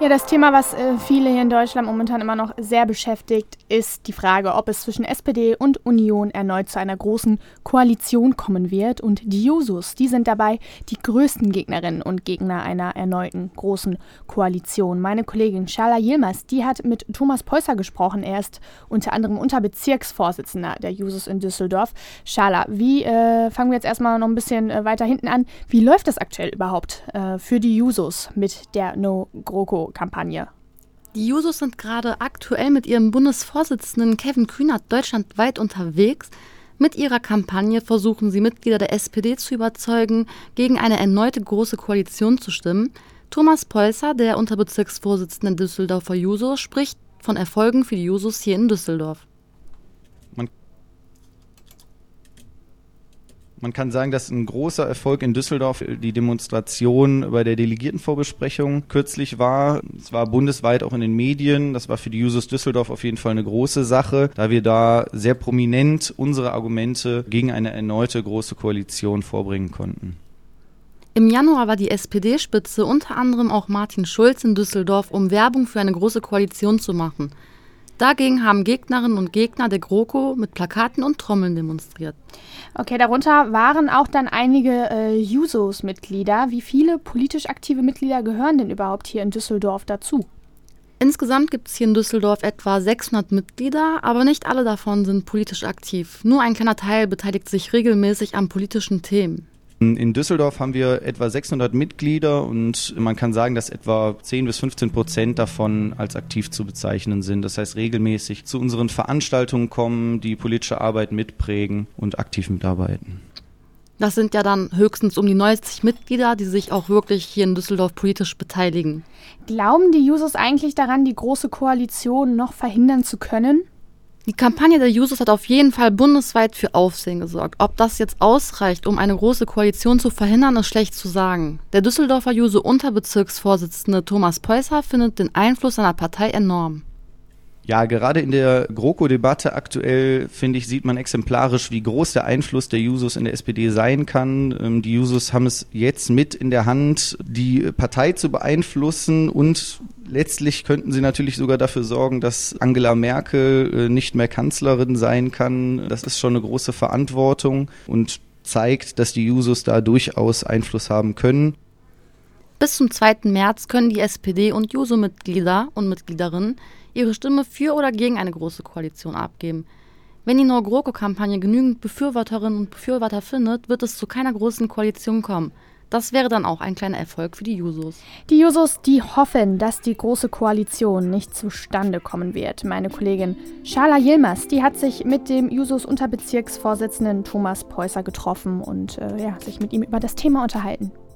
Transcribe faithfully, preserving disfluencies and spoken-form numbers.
Ja, das Thema, was äh, viele hier in Deutschland momentan immer noch sehr beschäftigt, ist die Frage, ob es zwischen S P D und Union erneut zu einer großen Koalition kommen wird. Und die Jusos, die sind dabei die größten Gegnerinnen und Gegner einer erneuten großen Koalition. Meine Kollegin Schala Yilmaz, die hat mit Thomas Peusser gesprochen. Er ist unter anderem Unterbezirksvorsitzender der Jusos in Düsseldorf. Schala, wie äh, fangen wir jetzt erstmal noch ein bisschen äh, weiter hinten an. Wie läuft das aktuell überhaupt äh, für die Jusos mit der No-GroKo-Kampagne? Die Jusos sind gerade aktuell mit ihrem Bundesvorsitzenden Kevin Kühnert deutschlandweit unterwegs. Mit ihrer Kampagne versuchen sie, Mitglieder der S P D zu überzeugen, gegen eine erneute große Koalition zu stimmen. Thomas Peusser, der Unterbezirksvorsitzende der Düsseldorfer Jusos, spricht von Erfolgen für die Jusos hier in Düsseldorf. Man Man kann sagen, dass ein großer Erfolg in Düsseldorf die Demonstration bei der Delegiertenvorbesprechung kürzlich war. Es war bundesweit auch in den Medien. Das war für die Jusos Düsseldorf auf jeden Fall eine große Sache, da wir da sehr prominent unsere Argumente gegen eine erneute große Koalition vorbringen konnten. Im Januar war die S P D-Spitze unter anderem auch Martin Schulz in Düsseldorf, um Werbung für eine große Koalition zu machen. Dagegen haben Gegnerinnen und Gegner der GroKo mit Plakaten und Trommeln demonstriert. Okay, darunter waren auch dann einige äh, Jusos-Mitglieder. Wie viele politisch aktive Mitglieder gehören denn überhaupt hier in Düsseldorf dazu? Insgesamt gibt es hier in Düsseldorf etwa sechshundert Mitglieder, aber nicht alle davon sind politisch aktiv. Nur ein kleiner Teil beteiligt sich regelmäßig an politischen Themen. In Düsseldorf haben wir etwa sechshundert Mitglieder und man kann sagen, dass etwa zehn bis fünfzehn Prozent davon als aktiv zu bezeichnen sind. Das heißt, regelmäßig zu unseren Veranstaltungen kommen, die politische Arbeit mitprägen und aktiv mitarbeiten. Das sind ja dann höchstens um die neunzig Mitglieder, die sich auch wirklich hier in Düsseldorf politisch beteiligen. Glauben die Jusos eigentlich daran, die große Koalition noch verhindern zu können? Die Kampagne der Jusos hat auf jeden Fall bundesweit für Aufsehen gesorgt. Ob das jetzt ausreicht, um eine große Koalition zu verhindern, ist schlecht zu sagen. Der Düsseldorfer Juso-Unterbezirksvorsitzende Thomas Peusser findet den Einfluss seiner Partei enorm. Ja, gerade in der GroKo-Debatte aktuell, finde ich, sieht man exemplarisch, wie groß der Einfluss der Jusos in der S P D sein kann. Die Jusos haben es jetzt mit in der Hand, die Partei zu beeinflussen und letztlich könnten sie natürlich sogar dafür sorgen, dass Angela Merkel nicht mehr Kanzlerin sein kann. Das ist schon eine große Verantwortung und zeigt, dass die Jusos da durchaus Einfluss haben können. Bis zum zweiten März können die S P D- und Juso-Mitglieder und Mitgliederinnen ihre Stimme für oder gegen eine große Koalition abgeben. Wenn die No-GroKo-Kampagne genügend Befürworterinnen und Befürworter findet, wird es zu keiner großen Koalition kommen. Das wäre dann auch ein kleiner Erfolg für die Jusos. Die Jusos, die hoffen, dass die große Koalition nicht zustande kommen wird. Meine Kollegin Schala Yilmaz, die hat sich mit dem Jusos-Unterbezirksvorsitzenden Thomas Peusser getroffen und äh, ja, sich mit ihm über das Thema unterhalten.